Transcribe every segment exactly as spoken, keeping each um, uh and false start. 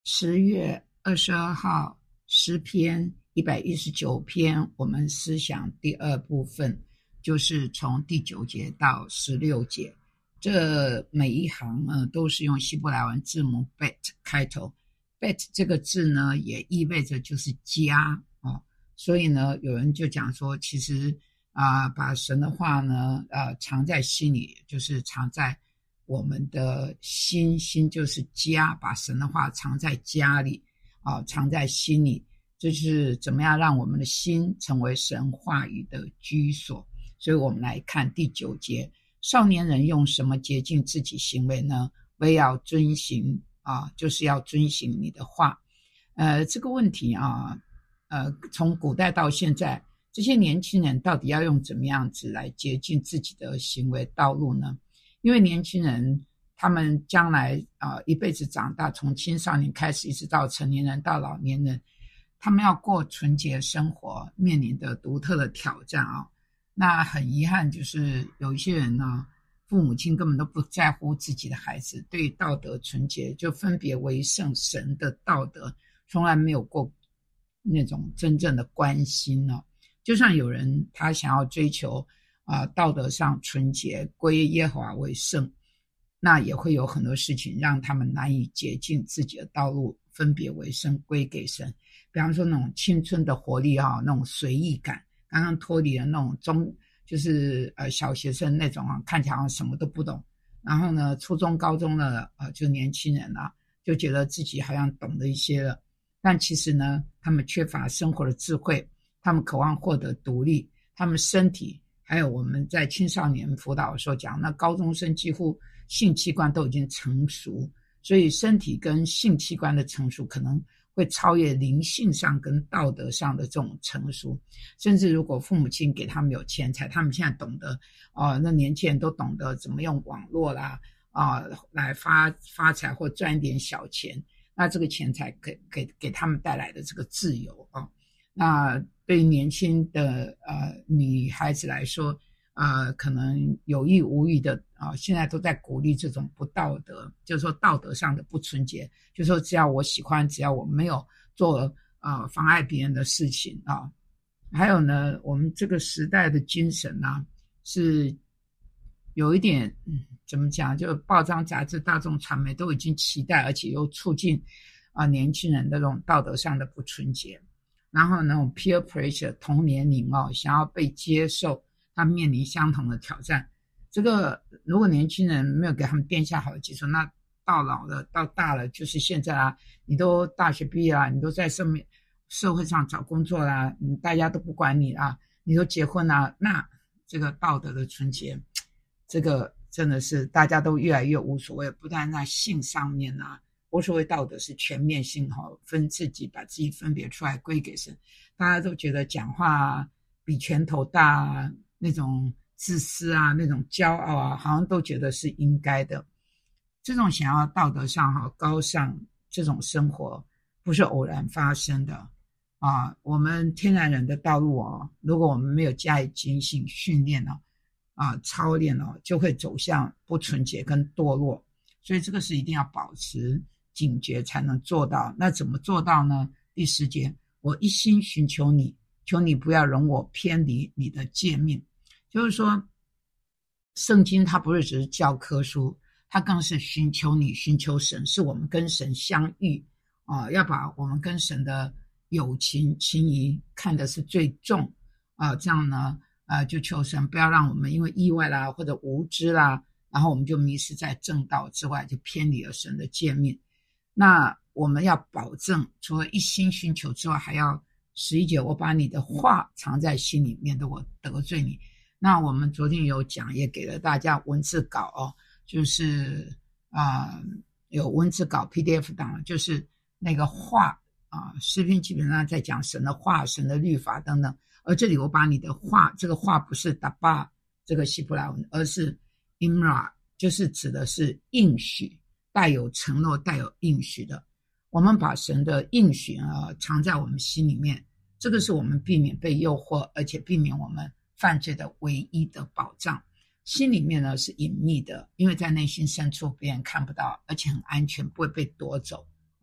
十月二十二号，诗篇一百一十九篇，我们思想第二部分，就是从第九节到十六节。这每一行呢，都是用希伯来文字母 bet 开头。bet 这个字呢，也意味着就是加哦，所以呢，有人就讲说，其实啊、呃，把神的话呢，呃，藏在心里，就是藏在我们的心，心就是家，把神的话藏在家里啊、呃，藏在心里，就是怎么样让我们的心成为神话语的居所。所以我们来看第九节，少年人用什么洁净自己行为呢？唯要遵行啊，就是要遵行你的话。呃，这个问题啊，呃，从古代到现在，这些年轻人到底要用怎么样子来洁净自己的行为道路呢？因为年轻人他们将来啊、呃、一辈子长大，从青少年开始一直到成年人到老年人，他们要过纯洁生活，面临的独特的挑战啊。那很遗憾，就是有一些人呢，父母亲根本都不在乎自己的孩子，对道德纯洁，就分别为圣神的道德，从来没有过那种真正的关心呢、哦。就算有人他想要追求啊、呃，道德上纯洁，归耶和华为圣，那也会有很多事情让他们难以洁净自己的道路，分别为圣，归给神。比方说那种青春的活力啊，那种随意感，刚刚脱离了那种中，就是呃小学生那种啊，看起来好像什么都不懂。然后呢，初中、高中的呃就年轻人啊，就觉得自己好像懂得一些了，但其实呢，他们缺乏生活的智慧，他们渴望获得独立，他们身体。还有我们在青少年辅导的时候讲，那高中生几乎性器官都已经成熟，所以身体跟性器官的成熟可能会超越灵性上跟道德上的这种成熟。甚至如果父母亲给他们有钱财，他们现在懂得哦、呃，那年轻人都懂得怎么用网络啦啊、呃、来发发财或赚一点小钱，那这个钱财给给给他们带来的这个自由啊。那对于年轻的呃女孩子来说，呃，可能有意无意的啊、呃，现在都在鼓励这种不道德，就是说道德上的不纯洁，就是说只要我喜欢，只要我没有做呃妨碍别人的事情啊。还有呢，我们这个时代的精神呢、啊，是有一点嗯，怎么讲？就报章杂志、大众传媒都已经期待，而且又促进啊、呃、年轻人的这种道德上的不纯洁。然后那种 peer pressure 同年龄哦，想要被接受，他面临相同的挑战。这个如果年轻人没有给他们垫下好的基础，那到老了到大了，就是现在啊，你都大学毕业啦，你都在社面社会上找工作啦，嗯，大家都不管你啦，你都结婚啦，那这个道德的纯洁，这个真的是大家都越来越无所谓，不但在性上面啊。无所谓道德是全面性哈，分自己把自己分别出来归给神，大家都觉得讲话比拳头大啊，那种自私啊，那种骄傲啊，好像都觉得是应该的。这种想要道德上哈高尚这种生活，不是偶然发生的啊。我们天然人的道路哦，如果我们没有加以警醒训练哦，啊操练哦，就会走向不纯洁跟堕落。所以这个是一定要保持警觉才能做到。那怎么做到呢？第十节，我一心寻求你，求你不要容我偏离你的诫命。就是说，圣经它不是只是教科书，它更是寻求你，寻求神，是我们跟神相遇啊、呃，要把我们跟神的友情情谊看的是最重啊、呃，这样呢，呃，就求神不要让我们因为意外啦或者无知啦，然后我们就迷失在正道之外，就偏离了神的诫命。那我们要保证，除了一心寻求之外，还要十一节，我把你的话藏在心里，免得我得罪你。那我们昨天有讲，也给了大家文字稿哦，就是啊、呃、有文字稿 P D F 档，就是那个话啊，诗篇基本上在讲神的话、神的律法等等。而这里我把你的话，这个话不是达巴这个希伯来文，而是 Imra， 就是指的是应许。带有承诺、带有应许的，我们把神的应许啊藏在我们心里面，这个是我们避免被诱惑，而且避免我们犯罪的唯一的保障。心里面呢是隐秘的，因为在内心深处别人看不到，而且很安全，不会被夺走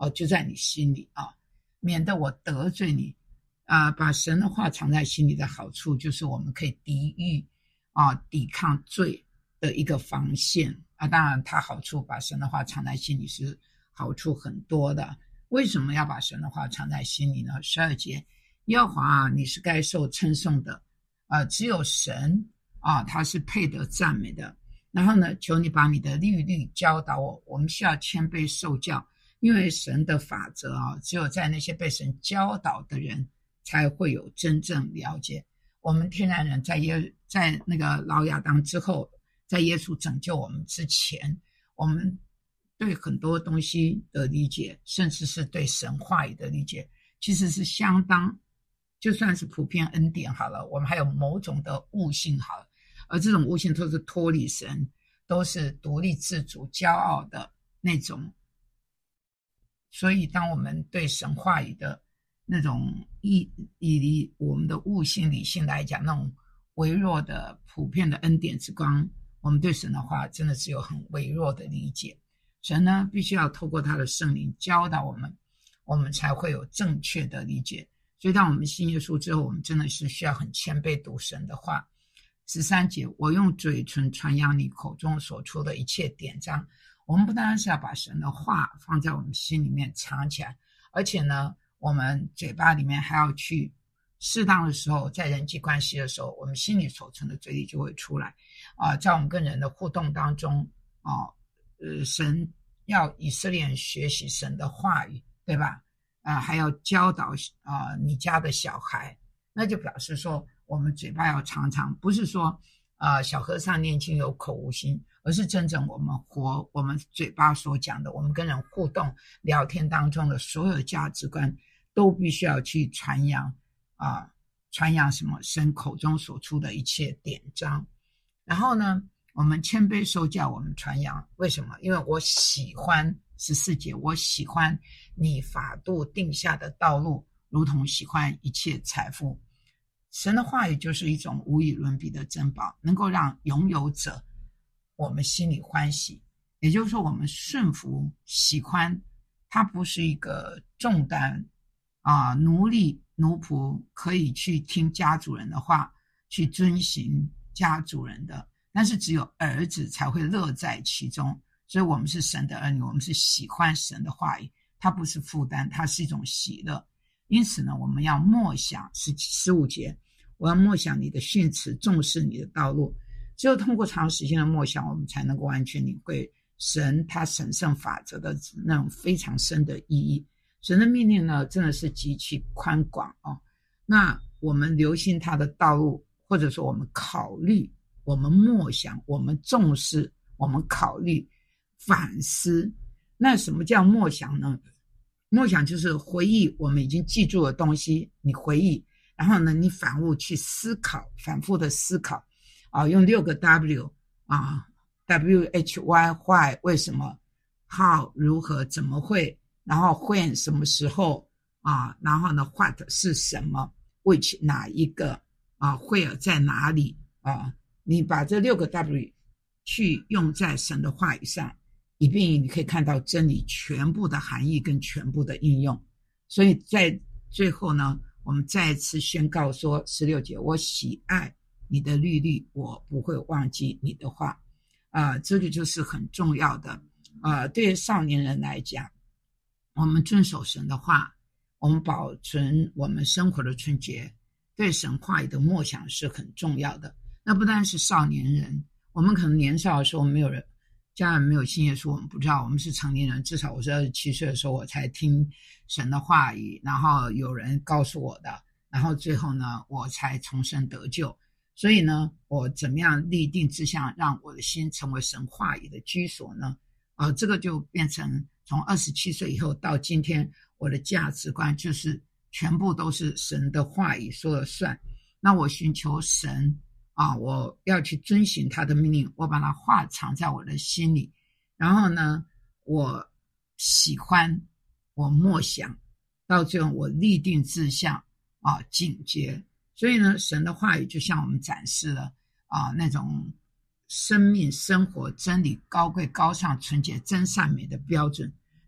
哦，就在你心里啊，免得我得罪你啊。把神的话藏在心里的好处，就是我们可以抵御啊，抵抗罪的一个防线啊。当然，它好处把神的话藏在心里是好处很多的。为什么要把神的话藏在心里呢？十二节，耶和华啊，你是该受称颂的啊，只有神啊，他是配得赞美的。然后呢，求你把你的律例教导我，我们需要谦卑受教，因为神的法则啊，只有在那些被神教导的人才会有真正了解。我们天然人在耶在那个老亚当之后，在耶稣拯救我们之前，我们对很多东西的理解，甚至是对神话语的理解，其实是相当，就算是普遍恩典好了，我们还有某种的悟性好了，而这种悟性都是脱离神，都是独立自主骄傲的那种。所以当我们对神话语的那种以以我们的悟性理性来讲，那种微弱的普遍的恩典之光，我们对神的话真的是有很微弱的理解。神呢，必须要透过他的圣灵教导我们，我们才会有正确的理解。所以当我们信耶稣之后，我们真的是需要很谦卑读神的话。十三节，我用嘴唇传扬你口中所出的一切典章。我们不单是要把神的话放在我们心里面藏起来，而且呢，我们嘴巴里面还要去适当的时候，在人际关系的时候，我们心里所存的嘴里就会出来啊、呃。在我们跟人的互动当中啊、呃，呃，神要以色列人学习神的话语，对吧？啊、呃，还要教导啊、呃、你家的小孩，那就表示说，我们嘴巴要常常，不是说啊、呃、小和尚念经有口无心，而是真正我们活，我们嘴巴所讲的，我们跟人互动聊天当中的所有价值观，都必须要去传扬啊、呃，传扬什么神口中所出的一切典章。然后呢，我们谦卑受教，我们传扬，为什么？因为我喜欢十四节，我喜欢你法度定下的道路，如同喜欢一切财富。神的话语就是一种无与伦比的珍宝，能够让拥有者我们心里欢喜。也就是说，我们顺服喜欢，它不是一个重担啊、呃，奴隶奴仆可以去听家主人的话，去遵行家主人的，但是只有儿子才会乐在其中。所以我们是神的儿女，我们是喜欢神的话语，它不是负担，它是一种喜乐。因此呢，我们要默想十十五节，我要默想你的训词，重视你的道路。只有通过长时间的默想，我们才能够完全领会神他神圣法则的那种非常深的意义。神的命令呢，真的是极其宽广哦。那我们留心他的道路，或者说我们考虑，我们默想，我们重视，我们考虑，反思。那什么叫默想呢？默想就是回忆我们已经记住的东西，你回忆，然后呢，你反复去思考，反复的思考啊，用六个 W 啊 ，W H Y why 为什么 ，How 如何怎么会，然后 When 什么时候啊，然后呢 What 是什么 ，Which 哪一个啊 ，Where 在哪里啊？你把这六个 W 去用在神的话语上，以便你可以看到真理全部的含义跟全部的应用。所以在最后呢，我们再一次宣告说，十六节，我喜爱你的律例，我不会忘记你的话。啊、呃，这个就是很重要的。啊、呃，对于少年人来讲，我们遵守神的话，我们保存我们生活的纯洁，对神话语的默想是很重要的。那不单是少年人，我们可能年少的时候没有人家人没有信耶稣，我们不知道，我们是成年人，至少我是二十七岁的时候我才听神的话语，然后有人告诉我的，然后最后呢我才重生得救。所以呢，我怎么样立定志向，让我的心成为神话语的居所呢？呃，这个就变成从二十七岁以后到今天，我的价值观就是全部都是神的话语说了算。那我寻求神啊，我要去遵循他的命令，我把他话藏在我的心里，然后呢，我喜欢，我默想，到最后我立定志向啊，警觉。所以呢，神的话语就像我们展示了啊那种生命、生活、真理高贵、高尚、纯洁、真善美的标准。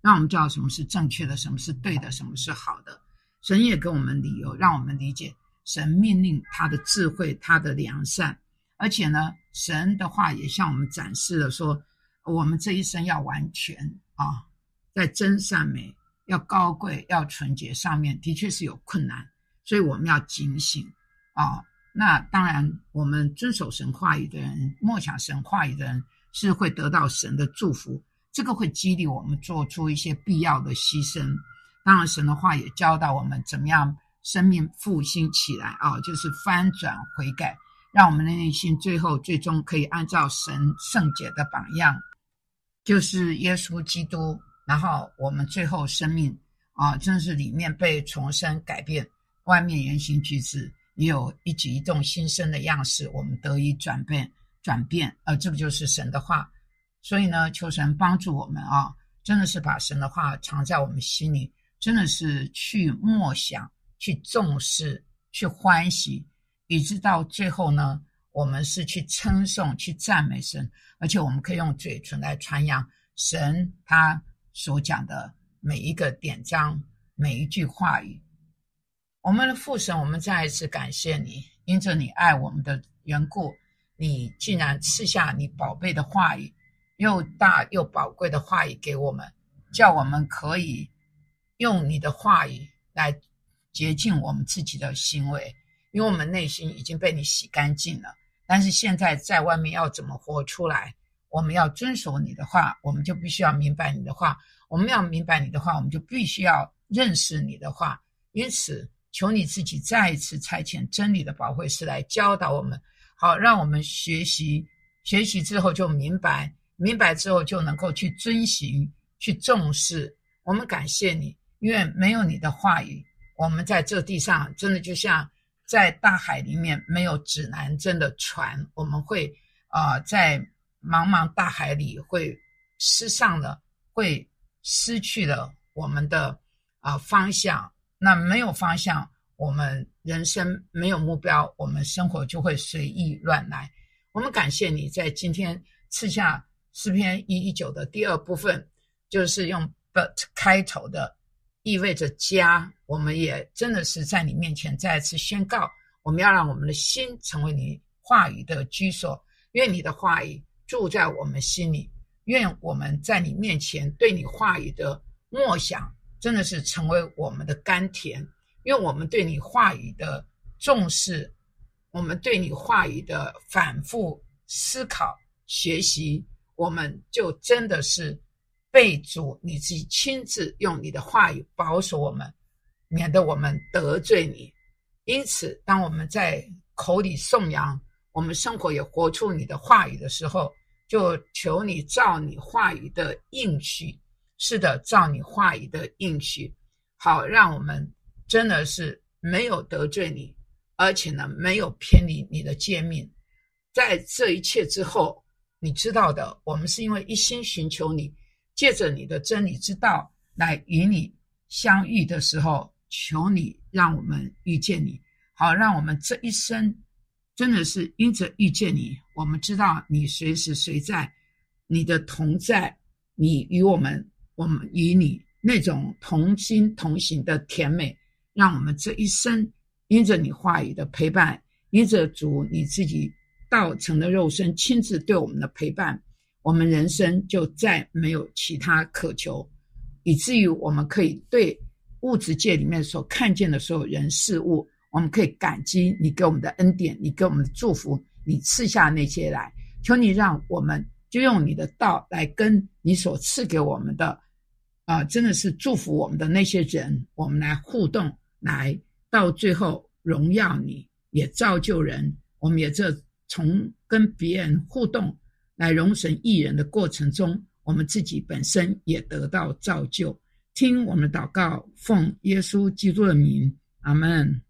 让我们知道什么是正确的，什么是对的，什么是好的。神也给我们理由，让我们理解神命令他的智慧，他的良善。而且呢，神的话也向我们展示了说，我们这一生要完全啊，在真善美、要高贵、要纯洁上面的确是有困难，所以我们要警醒啊。那当然，我们遵守神话语的人，默想神话语的人，是会得到神的祝福。这个会激励我们做出一些必要的牺牲。当然，神的话也教导我们怎么样生命复兴起来啊，就是翻转悔改，让我们的内心最后最终可以按照神圣洁的榜样，就是耶稣基督，然后我们最后生命啊，真是里面被重生改变，外面言行举止也有一举一动新生的样式，我们得以转变转变，呃，这个就是神的话。所以呢，求神帮助我们啊，真的是把神的话藏在我们心里，真的是去默想，去重视，去欢喜，以致到最后呢，我们是去称颂，去赞美神，而且我们可以用嘴唇来传扬神他所讲的每一个典章，每一句话语。我们的父神，我们再一次感谢你，因着你爱我们的缘故，你竟然赐下你宝贝的话语，又大又宝贵的话语给我们，叫我们可以用你的话语来洁净我们自己的行为，因为我们内心已经被你洗干净了。但是现在在外面要怎么活出来，我们要遵守你的话，我们就必须要明白你的话，我们要明白你的话，我们就必须要认识你的话。因此求你自己再一次差遣真理的保惠师来教导我们，好让我们学习，学习之后就明白，明白之后就能够去遵行，去重视。我们感谢你，因为没有你的话语，我们在这地上真的就像在大海里面没有指南针的船，我们会呃在茫茫大海里会失上了，会失去了我们的啊、呃、方向。那没有方向，我们人生没有目标，我们生活就会随意乱来。我们感谢你在今天赐下诗篇一一九的第二部分，就是用 but 开头的，意味着家。我们也真的是在你面前再次宣告，我们要让我们的心成为你话语的居所，愿你的话语住在我们心里，愿我们在你面前对你话语的默想真的是成为我们的甘甜，因为我们对你话语的重视，我们对你话语的反复思考学习，我们就真的是被主你自己亲自用你的话语保守我们，免得我们得罪你。因此当我们在口里颂扬，我们生活也活出你的话语的时候，就求你照你话语的应许，是的，照你话语的应许，好让我们真的是没有得罪你，而且呢没有偏离你的诫命。在这一切之后，你知道的，我们是因为一心寻求你，借着你的真理之道来与你相遇的时候，求你让我们遇见你，好让我们这一生真的是因着遇见你，我们知道你随时随在，你的同在，你与我们，我们与你那种同心同行的甜美，让我们这一生因着你话语的陪伴，因着主你自己道成的肉身亲自对我们的陪伴，我们人生就再没有其他渴求，以至于我们可以对物质界里面所看见的所有人事物，我们可以感激你给我们的恩典，你给我们的祝福，你赐下那些来。求你让我们就用你的道来跟你所赐给我们的啊、呃，真的是祝福我们的那些人，我们来互动，来到最后荣耀你，也造就人。我们也这从跟别人互动来荣神益人的过程中，我们自己本身也得到造就。听我们的祷告，奉耶稣基督的名，阿们。